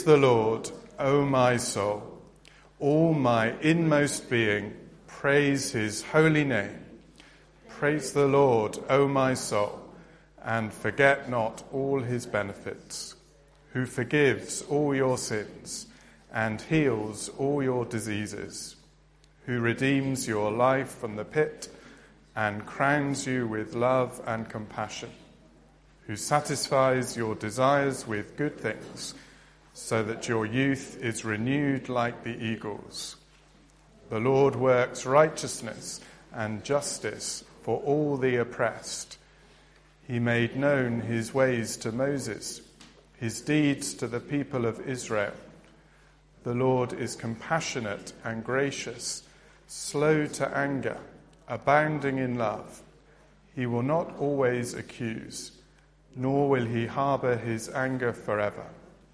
Praise the Lord, O my soul. All my inmost being, praise his holy name. Praise the Lord, O my soul, and forget not all his benefits, who forgives all your sins and heals all your diseases, who redeems your life from the pit and crowns you with love and compassion, who satisfies your desires with good things, so that your youth is renewed like the eagles. The Lord works righteousness and justice for all the oppressed. He made known his ways to Moses, his deeds to the people of Israel. The Lord is compassionate and gracious, slow to anger, abounding in love. He will not always accuse, nor will he harbour his anger forever.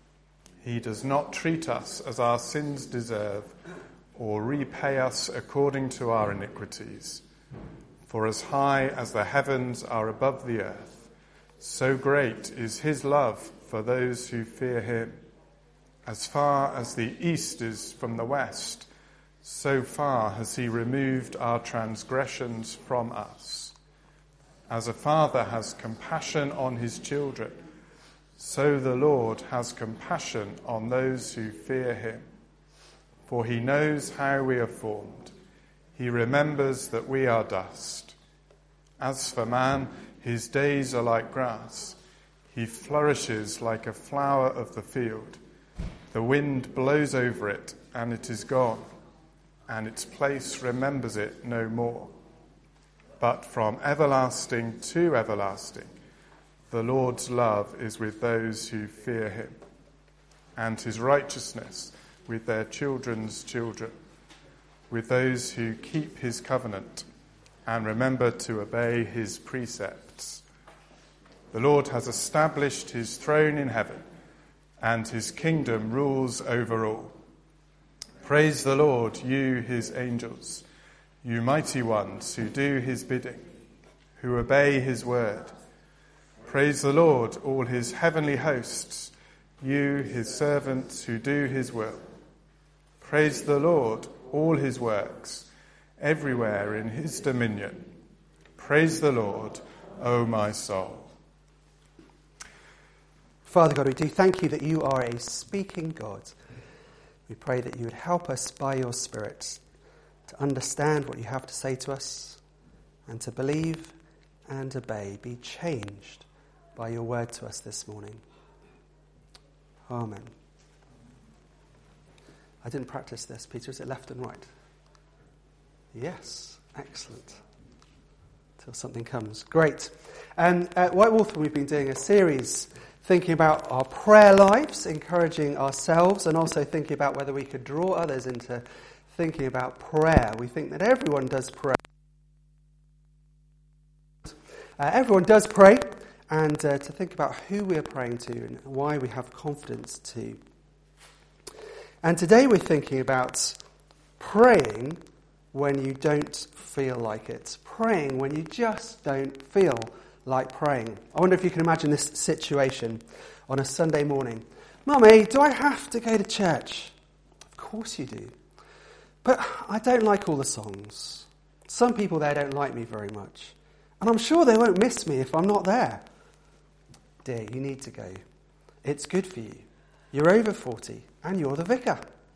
He does not treat us as our sins deserve, or repay us according to our iniquities. For as high as the heavens are above the earth, so great is his love for those who fear him. As far as the east is from the west, so far has he removed our transgressions from us. As a father has compassion on his children, so the Lord has compassion on those who fear him. For he knows how we are formed. He remembers that we are dust. As for man, his days are like grass. He flourishes like a flower of the field. The wind blows over it, and it is gone, and its place remembers it no more. But from everlasting to everlasting, the Lord's love is with those who fear him, and his righteousness with their children's children, with those who keep his covenant and remember to obey his precepts. The Lord has established his throne in heaven, and his kingdom rules over all. Praise the Lord, you his angels, you mighty ones who do his bidding, who obey his word. Praise the Lord, all his heavenly hosts, you his servants who do his will. Praise the Lord, all his works, everywhere in his dominion. Praise the Lord, O my soul. Father God, we do thank you that you are a speaking God. We pray that you would help us by your Spirit to understand what you have to say to us and to believe and obey, be changed by your word to us this morning. Amen. I didn't practice this, Peter. Is it left and right? Yes. Excellent. Till something comes. Great. And at White Wolf, we've been doing a series thinking about our prayer lives, encouraging ourselves, and also thinking about whether we could draw others into thinking about prayer. We think that everyone does pray. Everyone does pray, and to think about who we are praying to and why we have confidence to. And today we're thinking about praying when you don't feel like it. Praying when you just don't feel like praying. I wonder if you can imagine this situation on a Sunday morning. Mummy, do I have to go to church? Of course you do. But I don't like all the songs. Some people there don't like me very much. And I'm sure they won't miss me if I'm not there. Dear, you need to go. It's good for you. You're over 40 and you're the vicar.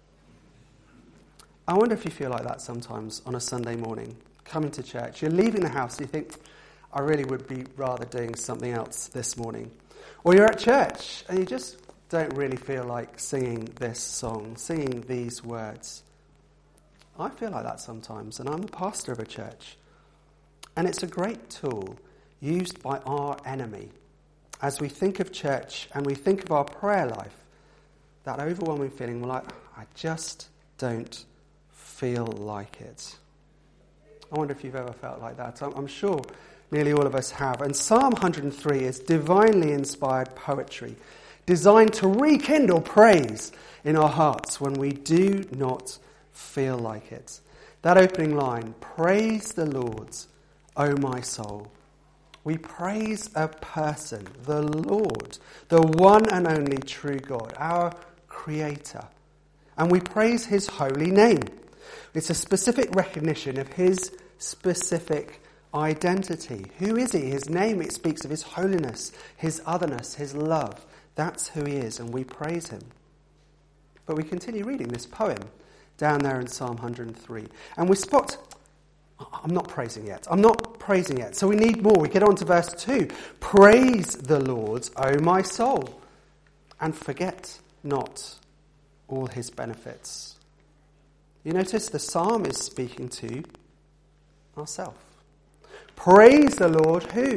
I wonder if you feel like that sometimes on a Sunday morning, coming to church. You're leaving the house and you think, I really would be rather doing something else this morning. Or you're at church and you just don't really feel like singing this song, singing these words. I feel like that sometimes, and I'm the pastor of a church. And it's a great tool used by our enemy. As we think of church and we think of our prayer life, that overwhelming feeling, we're like, I just don't feel like it. I wonder if you've ever felt like that. I'm sure nearly all of us have. And Psalm 103 is divinely inspired poetry, designed to rekindle praise in our hearts when we do not feel like it. That opening line, praise the Lord, O my soul. We praise a person, the Lord, the one and only true God, our creator. And we praise his holy name. It's a specific recognition of his specific identity. Who is he? His name, it speaks of his holiness, his otherness, his love. That's who he is, and we praise him. But we continue reading this poem down there in Psalm 103. And we spot, I'm not praising yet. So we need more. We get on to verse 2. Praise the Lord, O my soul, and forget not all his benefits. You notice the psalm is speaking to ourselves. Praise the Lord, who?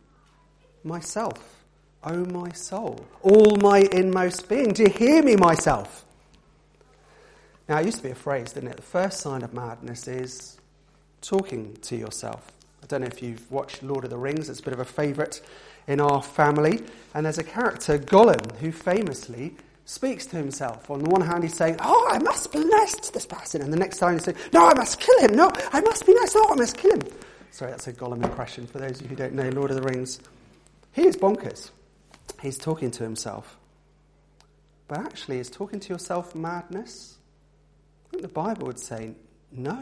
Myself, O my soul, all my inmost being. Do you hear me, myself? Now, it used to be a phrase, didn't it? The first sign of madness is talking to yourself. I don't know if you've watched Lord of the Rings. It's a bit of a favourite in our family. And there's a character, Gollum, who famously speaks to himself. On the one hand, he's saying, oh, I must be nice to this person. And the next time he's saying, no, I must kill him. No, I must be nice. No, I must kill him. Sorry, that's a Gollum impression for those of you who don't know Lord of the Rings. He is bonkers. He's talking to himself. But actually, is talking to yourself madness? I think the Bible would say no.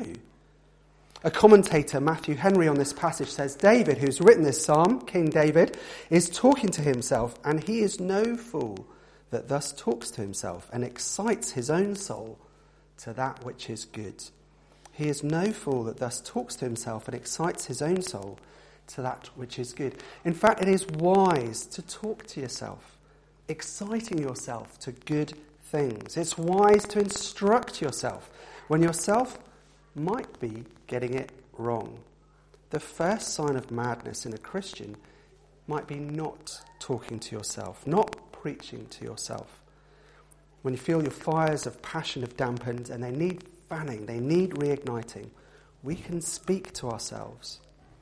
A commentator, Matthew Henry, on this passage says, David, who's written this psalm, King David, is talking to himself, and he is no fool that thus talks to himself and excites his own soul to that which is good. He is no fool that thus talks to himself and excites his own soul to that which is good. In fact, it is wise to talk to yourself, exciting yourself to good things. It's wise to instruct yourself when yourself might be getting it wrong. The first sign of madness in a Christian might be not talking to yourself, not preaching to yourself. When you feel your fires of passion have dampened and they need fanning, they need reigniting, we can speak to ourselves.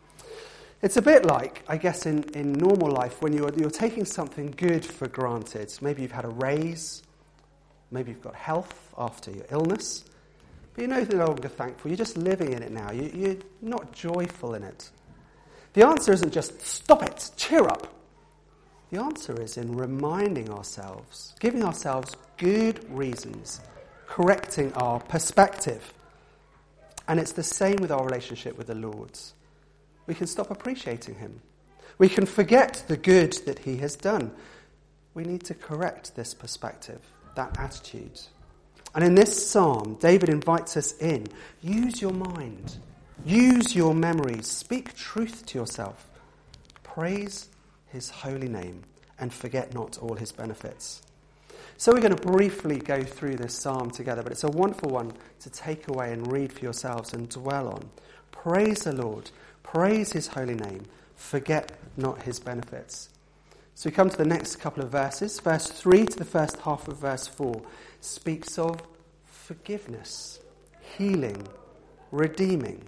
It's a bit like, I guess, in normal life when you're taking something good for granted. Maybe you've had a raise, maybe you've got health after your illness, but you're no longer thankful. You're just living in it now. You're not joyful in it. The answer isn't just, stop it, cheer up. The answer is in reminding ourselves, giving ourselves good reasons, correcting our perspective. And it's the same with our relationship with the Lord. We can stop appreciating him. We can forget the good that he has done. We need to correct this perspective, that attitude. And in this psalm, David invites us in. Use your mind. Use your memories. Speak truth to yourself. Praise his holy name and forget not all his benefits. So we're going to briefly go through this psalm together, but it's a wonderful one to take away and read for yourselves and dwell on. Praise the Lord. Praise his holy name. Forget not his benefits. So we come to the next couple of verses. Verse 3 to the first half of verse 4 speaks of forgiveness, healing, redeeming.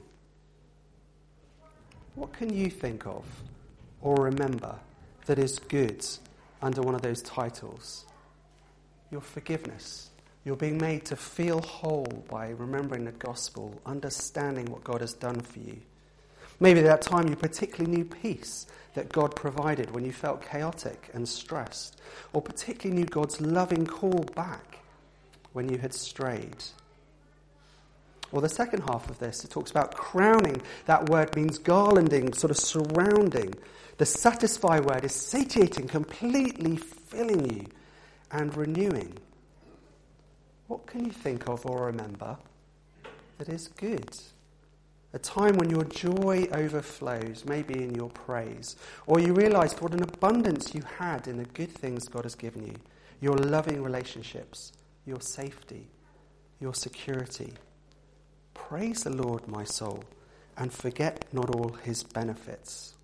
What can you think of or remember that is good under one of those titles? Your forgiveness. You're being made to feel whole by remembering the gospel, understanding what God has done for you. Maybe that time you particularly knew peace that God provided when you felt chaotic and stressed, or particularly knew God's loving call back when you had strayed. Or the second half of this, it talks about crowning. That word means garlanding, sort of surrounding. The satisfy word is satiating, completely filling you and renewing. What can you think of or remember that is good? A time when your joy overflows, maybe in your praise, or you realised what an abundance you had in the good things God has given you, your loving relationships, your safety, your security. Praise the Lord, my soul, and forget not all his benefits.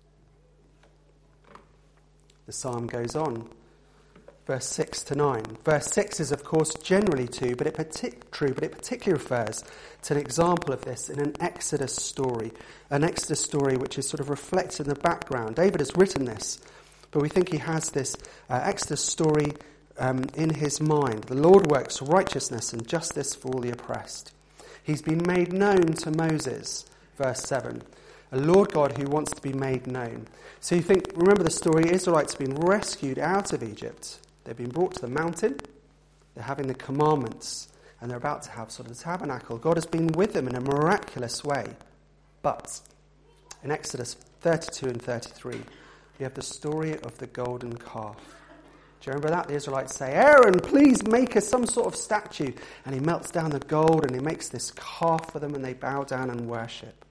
The psalm goes on. Verse 6 to 9. Verse 6 is, of course, generally true, but it particularly refers to an example of this in an Exodus story which is sort of reflected in the background. David has written this, but we think he has this Exodus story in his mind. The Lord works righteousness and justice for all the oppressed. He's been made known to Moses, verse 7. A Lord God who wants to be made known. So you remember the story, Israelites have been rescued out of Egypt. They've been brought to the mountain. They're having the commandments, and they're about to have sort of the tabernacle. God has been with them in a miraculous way. But in Exodus 32 and 33, we have the story of the golden calf. Do you remember that? The Israelites say, Aaron, please make us some sort of statue. And he melts down the gold and he makes this calf for them, and they bow down and worship.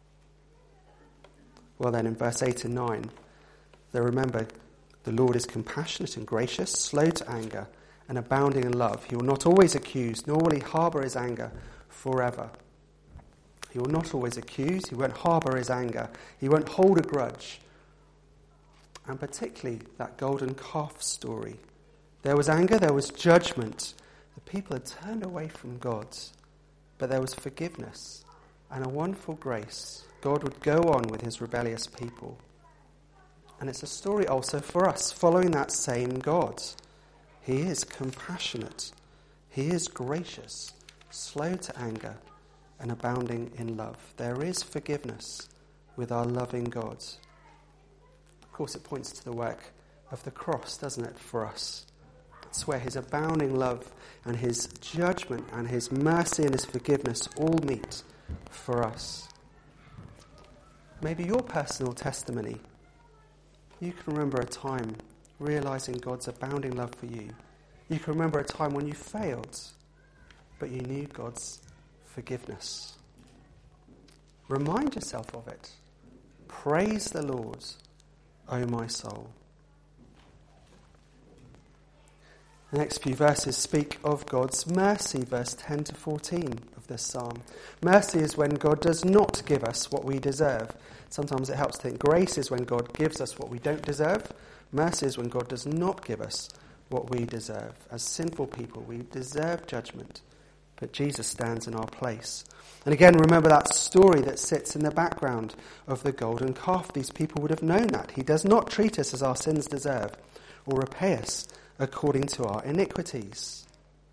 Well then, in verse 8 and 9, they remember the Lord is compassionate and gracious, slow to anger, and abounding in love. He will not always accuse, nor will he harbour his anger forever. He will not always accuse, he won't harbour his anger, he won't hold a grudge. And particularly that golden calf story. There was anger, there was judgment. The people had turned away from God, but there was forgiveness and a wonderful grace. God would go on with his rebellious people. And it's a story also for us, following that same God. He is compassionate. He is gracious, slow to anger, and abounding in love. There is forgiveness with our loving God. Of course, it points to the work of the cross, doesn't it, for us? It's where his abounding love and his judgment and his mercy and his forgiveness all meet for us. Maybe your personal testimony, you can remember a time realizing God's abounding love for you. You can remember a time when you failed, but you knew God's forgiveness. Remind yourself of it. Praise the Lord, O my soul. The next few verses speak of God's mercy, verse 10 to 14 of this psalm. Mercy is when God does not give us what we deserve. Sometimes it helps to think grace is when God gives us what we don't deserve. Mercy is when God does not give us what we deserve. As sinful people, we deserve judgment, but Jesus stands in our place. And again, remember that story that sits in the background of the golden calf. These people would have known that. He does not treat us as our sins deserve or repay us according to our iniquities.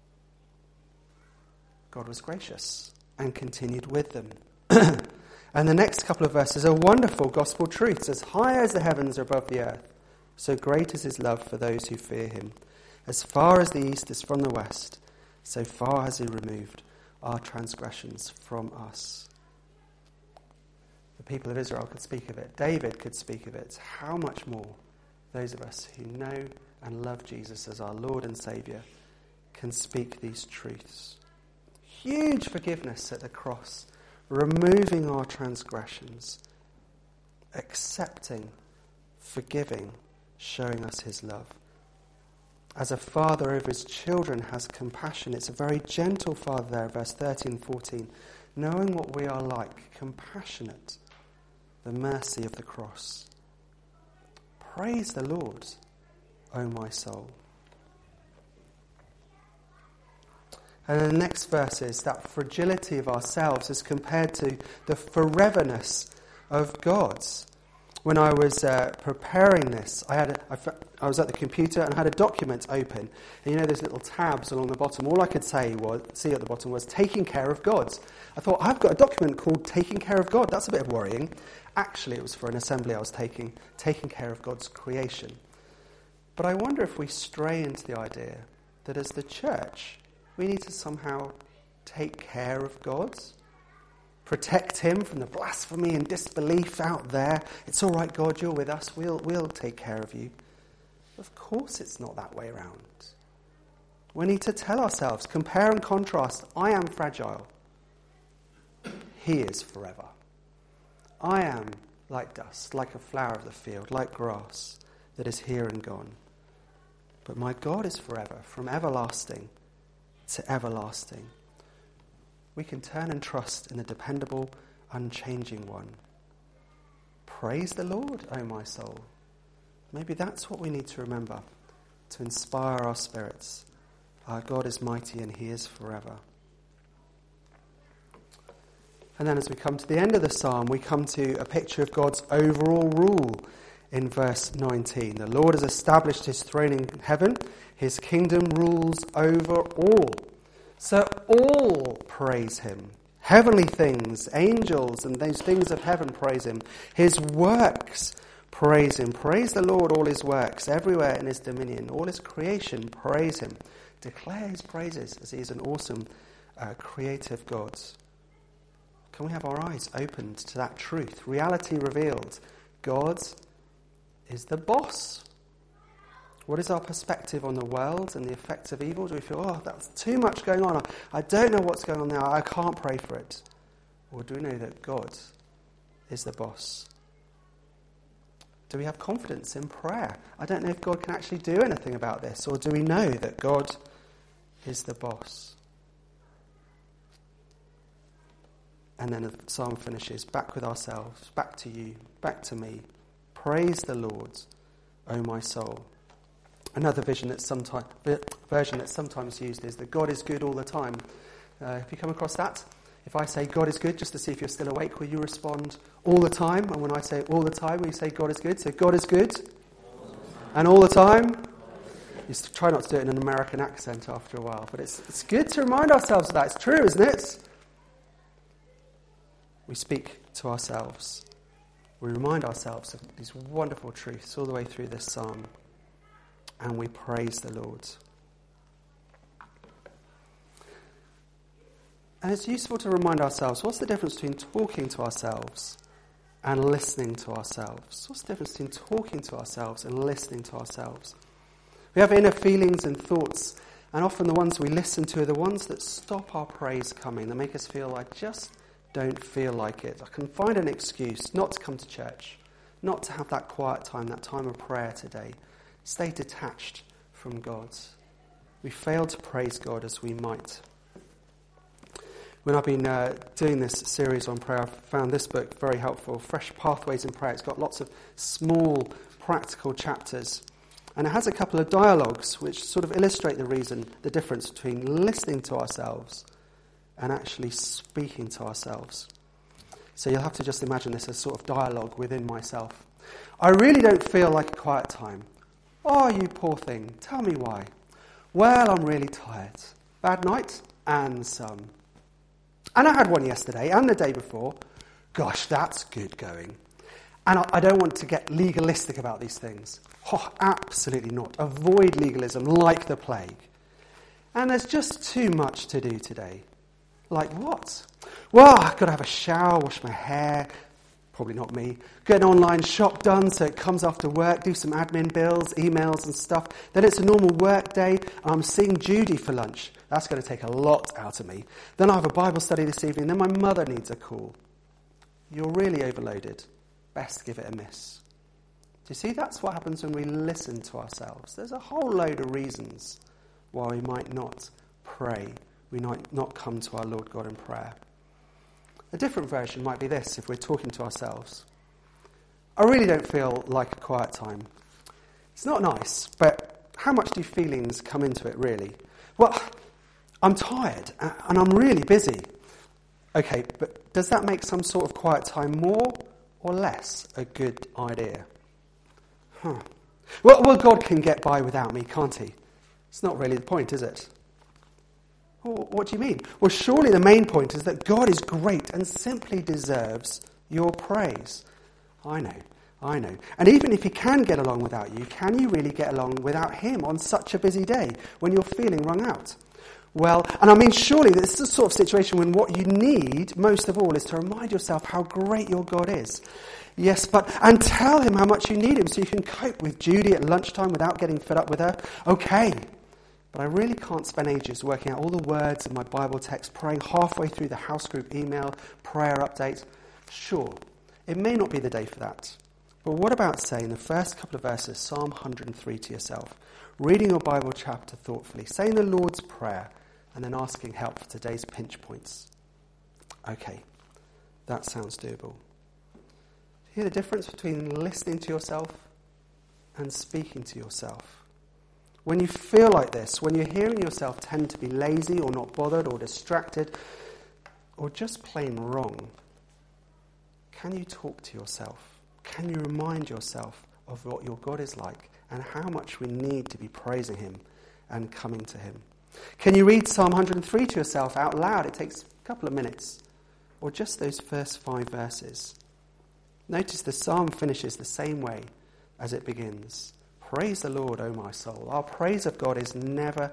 God was gracious and continued with them. And the next couple of verses are wonderful gospel truths. As high as the heavens are above the earth, so great is his love for those who fear him. As far as the east is from the west, so far has he removed our transgressions from us. The people of Israel could speak of it. David could speak of it. How much more those of us who know and love Jesus as our Lord and Saviour can speak these truths. Huge forgiveness at the cross, removing our transgressions, accepting, forgiving, showing us his love. As a father over his children has compassion, it's a very gentle father there, verse 13 and 14, knowing what we are like, compassionate, the mercy of the cross. Praise the Lord, O my soul. And in the next verses, that fragility of ourselves is compared to the foreverness of God's. When I was preparing this, I was at the computer and had a document open. And you know those little tabs along the bottom? All I could see at the bottom was taking care of God. I thought, I've got a document called Taking Care of God. That's a bit worrying. Actually, it was for an assembly I was taking care of God's creation. But I wonder if we stray into the idea that as the church, we need to somehow take care of God, protect him from the blasphemy and disbelief out there. It's all right, God, you're with us. We'll take care of you. Of course it's not that way around. We need to tell ourselves, compare and contrast. I am fragile. He is forever. I am like dust, like a flower of the field, like grass that is here and gone. But my God is forever, from everlasting to everlasting. We can turn and trust in the dependable, unchanging one. Praise the Lord, O my soul. Maybe that's what we need to remember to inspire our spirits. Our God is mighty and he is forever. And then as we come to the end of the psalm, we come to a picture of God's overall rule in verse 19. The Lord has established his throne in heaven. His kingdom rules over all. So all praise him. Heavenly things, angels and those things of heaven praise him. His works praise him. Praise the Lord, all his works, everywhere in his dominion. All his creation praise him. declare his praises as he is an awesome, creative God? Can we have our eyes opened to that truth? Reality revealed. God is the boss. What is our perspective on the world and the effects of evil? Do we feel, oh, that's too much going on. I don't know what's going on now. I can't pray for it. Or do we know that God is the boss? Do we have confidence in prayer? I don't know if God can actually do anything about this. Or do we know that God is the boss? And then the psalm finishes, back with ourselves, back to you, back to me. Praise the Lord, O my soul. Another version that's sometimes used is that God is good all the time. Have you come across that? If I say God is good, just to see if you're still awake, will you respond all the time? And when I say all the time, will you say God is good? So God is good. And all the time? You try not to do it in an American accent after a while, but it's good to remind ourselves of that. It's true, isn't it? We speak to ourselves. We remind ourselves of these wonderful truths all the way through this psalm. And we praise the Lord. And it's useful to remind ourselves, what's the difference between talking to ourselves and listening to ourselves? What's the difference between talking to ourselves and listening to ourselves? We have inner feelings and thoughts, and often the ones we listen to are the ones that stop our praise coming, that make us feel, I just don't feel like it. I can find an excuse not to come to church, not to have that quiet time, that time of prayer today. Stay detached from God. We fail to praise God as we might. When I've been doing this series on prayer, I've found this book very helpful, Fresh Pathways in Prayer. It's got lots of small, practical chapters. And it has a couple of dialogues which sort of illustrate the difference between listening to ourselves and actually speaking to ourselves. So you'll have to just imagine this as sort of dialogue within myself. I really don't feel like a quiet time. Oh, you poor thing, tell me why. Well, I'm really tired. Bad night? And some. And I had one yesterday and the day before. Gosh, that's good going. And I don't want to get legalistic about these things. Oh, absolutely not. Avoid legalism like the plague. And there's just too much to do today. Like what? Well, I've got to have a shower, wash my hair. Probably not me. Get an online shop done so it comes after work, do some admin bills, emails and stuff. Then it's a normal work day. I'm seeing Judy for lunch. That's going to take a lot out of me. Then I have a Bible study this evening. Then my mother needs a call. You're really overloaded. Best give it a miss. Do you see? That's what happens when we listen to ourselves. There's a whole load of reasons why we might not pray. We might not come to our Lord God in prayer. A different version might be this, if we're talking to ourselves. I really don't feel like a quiet time. It's not nice, but how much do feelings come into it, really? Well, I'm tired, and I'm really busy. Okay, but does that make some sort of quiet time more or less a good idea? Well, God can get by without me, can't he? It's not really the point, is it? Well, what do you mean? Well, surely the main point is that God is great and simply deserves your praise. I know. And even if he can get along without you, can you really get along without him on such a busy day when you're feeling wrung out? Well, and I mean, surely this is the sort of situation when what you need most of all is to remind yourself how great your God is. Yes, and tell him how much you need him so you can cope with Judy at lunchtime without getting fed up with her. Okay. But I really can't spend ages working out all the words of my Bible text, praying halfway through the house group email, prayer update. Sure, it may not be the day for that. But what about saying the first couple of verses, Psalm 103 to yourself, reading your Bible chapter thoughtfully, saying the Lord's Prayer, and then asking help for today's pinch points? Okay, that sounds doable. Hear the difference between listening to yourself and speaking to yourself? When you feel like this, when you're hearing yourself tend to be lazy or not bothered or distracted or just plain wrong, can you talk to yourself? Can you remind yourself of what your God is like and how much we need to be praising him and coming to him? Can you read Psalm 103 to yourself out loud? It takes a couple of minutes. Or just those first 5 verses. Notice the psalm finishes the same way as it begins. Praise the Lord, O my soul. Our praise of God is never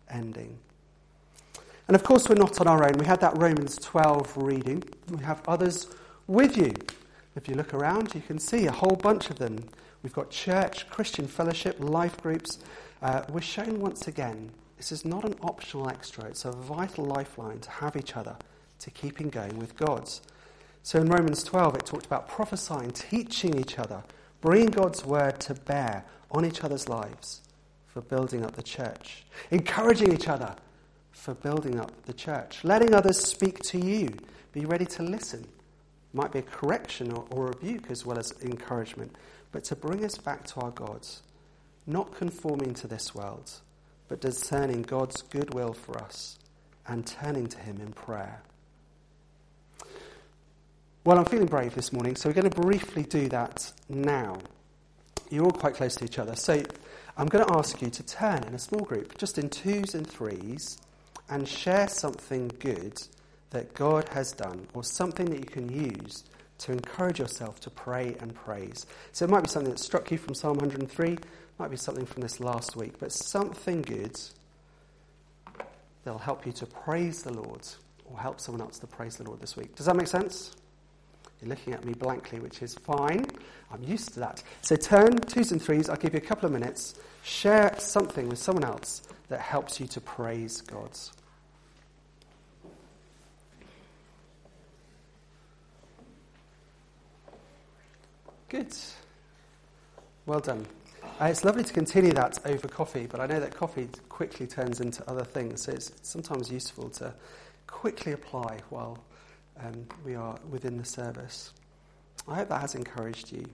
ending. And of course, we're not on our own. We had that Romans 12 reading. We have others with you. If you look around, you can see a whole bunch of them. We've got church, Christian fellowship, life groups. We're shown once again, this is not an optional extra. It's a vital lifeline to have each other, to keeping going with God. So in Romans 12, it talked about prophesying, teaching each other, bringing God's word to bear on each other's lives for building up the church, encouraging each other for building up the church, letting others speak to you, be ready to listen. Might be a correction or rebuke as well as encouragement, but to bring us back to our God, not conforming to this world, but discerning God's good will for us and turning to him in prayer. Well, I'm feeling brave this morning, so we're going to briefly do that now. You're all quite close to each other, so I'm going to ask you to turn in a small group, just in 2s and 3s, and share something good that God has done, or something that you can use to encourage yourself to pray and praise. So it might be something that struck you from Psalm 103, might be something from this last week, but something good that'll help you to praise the Lord, or help someone else to praise the Lord this week. Does that make sense? You're looking at me blankly, which is fine. I'm used to that. So turn 2s and 3s. I'll give you a couple of minutes. Share something with someone else that helps you to praise God. Good. Well done. It's lovely to continue that over coffee, but I know that coffee quickly turns into other things, so it's sometimes useful to quickly apply while we are within the service. I hope that has encouraged you.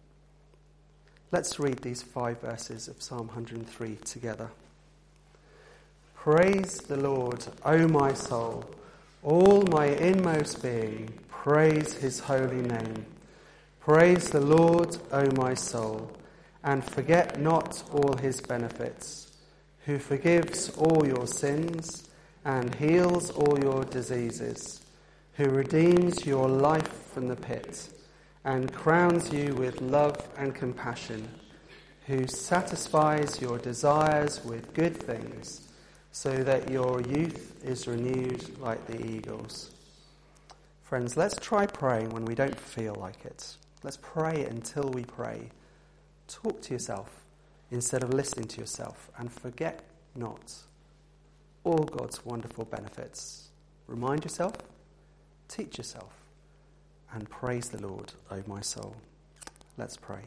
Let's read these 5 verses of Psalm 103 together. Praise the Lord, O my soul, all my inmost being, praise his holy name. Praise the Lord, O my soul, and forget not all his benefits, who forgives all your sins and heals all your diseases, who redeems your life from the pit and crowns you with love and compassion, who satisfies your desires with good things, so that your youth is renewed like the eagles. Friends, let's try praying when we don't feel like it. Let's pray until we pray. Talk to yourself instead of listening to yourself, and forget not all God's wonderful benefits. Remind yourself, teach yourself, and praise the Lord, O my soul. Let's pray.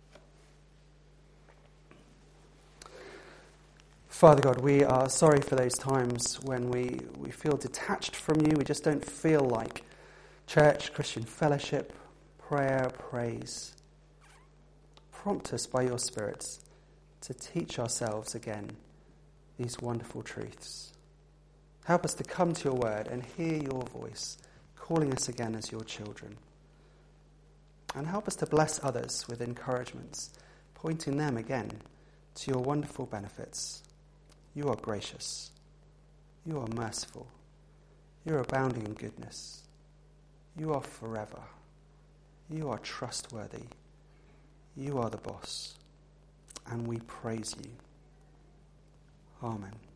Father God, we are sorry for those times when we feel detached from you. We just don't feel like church, Christian fellowship, prayer, praise. Prompt us by your Spirit to teach ourselves again these wonderful truths. Help us to come to your word and hear your voice, calling us again as your children. And help us to bless others with encouragements, pointing them again to your wonderful benefits. You are gracious. You are merciful. You are abounding in goodness. You are forever. You are trustworthy. You are the boss. And we praise you. Amen.